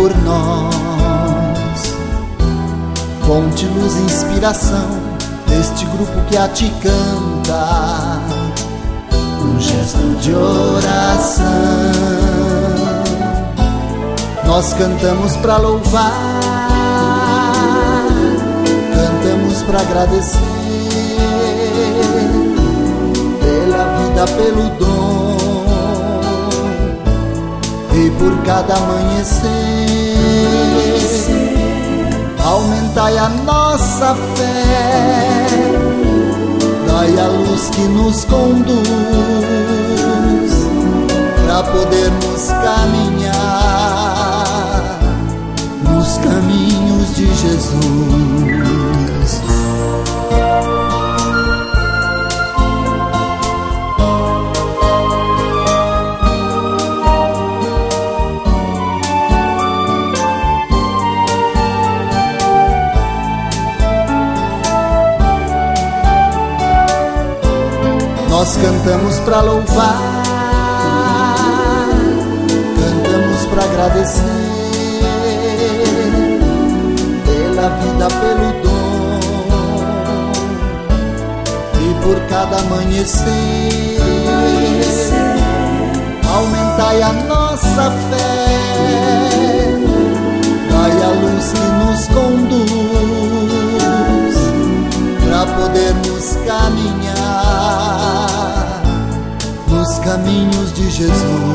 por nós. Fonte, luz e inspiração deste grupo que a ti canta, um gesto de oração. Nós cantamos pra louvar, cantamos pra agradecer pela vida, pelo dom e por cada amanhecer. Aumentai a nossa fé, dai a luz que nos conduz pra podermos caminhar nos caminhos de Jesus. Nós cantamos pra louvar, cantamos pra agradecer pela vida, pelo dom e por cada amanhecer. Aumentai a nossa fé, dai a luz que nos conduz pra podermos caminhar nos caminhos de Jesus.